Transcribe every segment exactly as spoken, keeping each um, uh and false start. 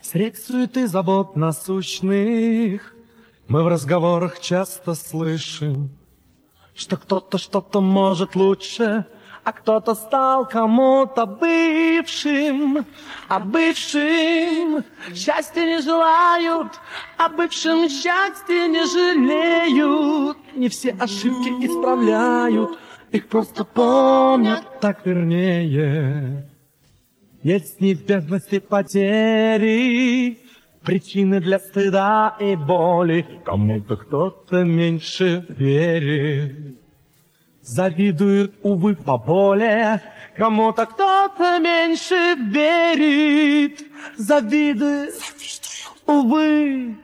Средь суеты забот насущных мы в разговорах часто слышим, что кто-то что-то может лучше, а кто-то стал кому-то бывшим. А бывшим счастья не желают, а бывшим счастья не жалеют. Не все ошибки исправляют, их просто помнят, так вернее. Есть неизбежности потери, причины для стыда и боли. Кому-то кто-то меньше верит, завидует, увы, поболее. Кому-то кто-то меньше верит, завидует, увы.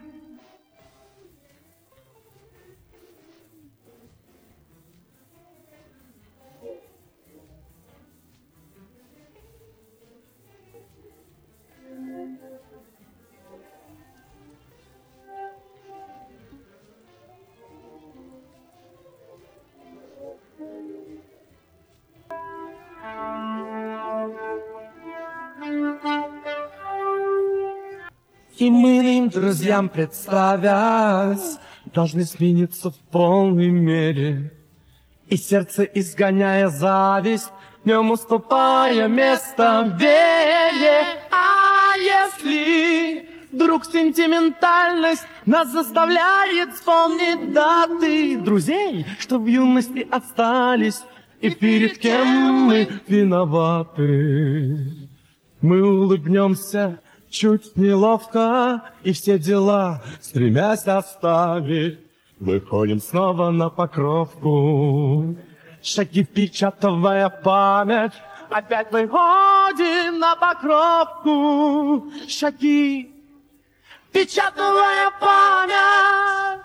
И мы им, друзьям, представясь, должны смениться в полной мере. И сердце, изгоняя зависть, в нем уступая место вере. А если вдруг сентиментальность нас заставляет вспомнить даты друзей, что в юности остались, и перед кем мы виноваты, мы улыбнемся чуть неловко, и все дела, стремясь оставить, выходим снова на Покровку. Шаги впечатывая память, опять выходим на Покровку. Шаги впечатывая память.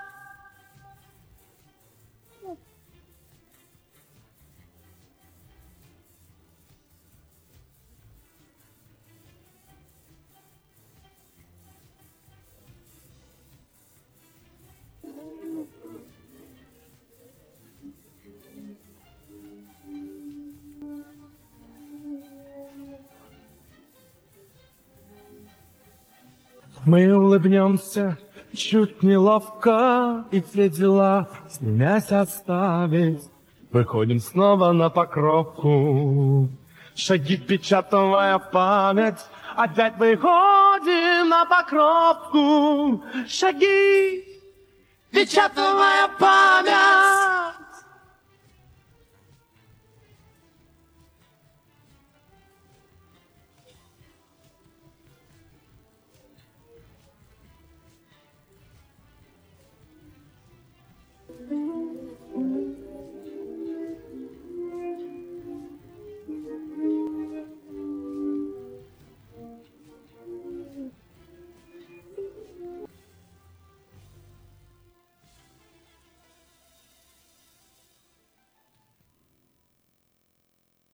Мы улыбнемся чуть неловко, и все дела, стремясь оставить, выходим снова на Покровку. Шаги впечатывая память, опять выходим на Покровку. Шаги впечатывая память.